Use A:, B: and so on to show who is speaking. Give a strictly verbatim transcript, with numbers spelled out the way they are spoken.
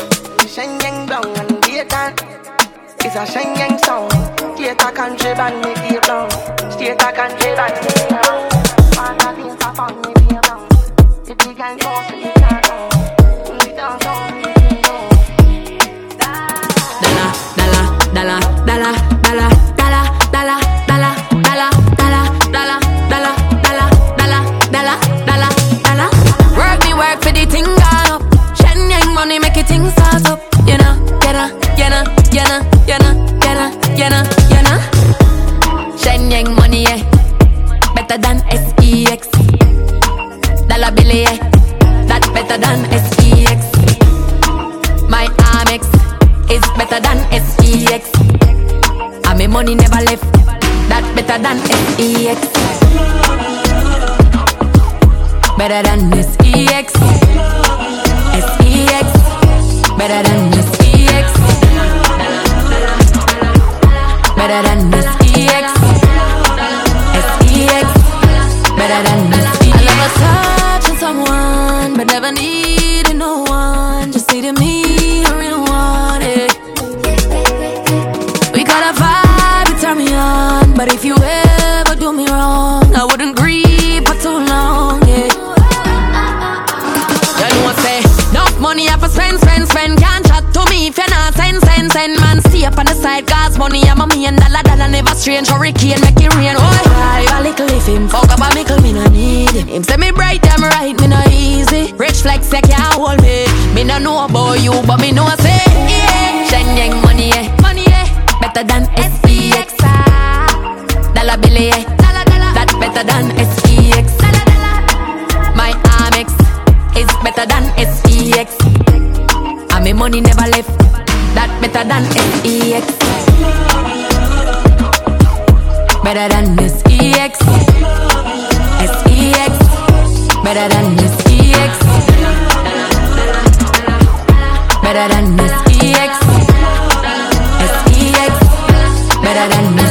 A: Shenyang down and data. It's a Shenyang song. Data country band me deep down. Data country band me deep down. All the things are fun me deep down. The big and close to the down. We don't know.
B: Dala, dala, dala, dala, dala, dala, dala, dala, dala, dala, dala, dala, dala, dala, dala. Work me work for the thing gone up. Shenyang money make it thing start up. You know, you know, you know, you know, you know, you know, you know, you know. Shenyang money, yeah, better than S E X. Dollar bill, yeah, that better than S E X. My Amex is better than S E X. And my money never left. That better than S E X. Better than S E X. S E X. Better than S E X. Better than S E X. S E X. Better than S E X. I love a touch of someone, but never needed no one. Just needed me, a real one. Yeah. We got a vibe, it turn me on. But if you ever do me wrong, I wouldn't grieve for too long. Yeah. You know what say? Enough money I for spend, spend, spend. Can't chat to me if you're not send, send, send. Man, stay up on the side, cause money I'm a million dollar, dollar never strange. Hurricane make it rain. Oh, I a little if him fuck up a mickle, me no need him. Him say me bright, I'm right, me no easy. Rich flex, you can't hold me. Me no know about you, but me know say yeah. Shenyang money, yeah, money, yeah, better than S E X. Dollar bill, yeah, dollar, dollar, that better than S E X. Dollar, dollar. My Amex is better than S E X. And my money never left. That better than S E X. Better than S E X. S E X. Better than S E X. Better than S E X. S E X. Better than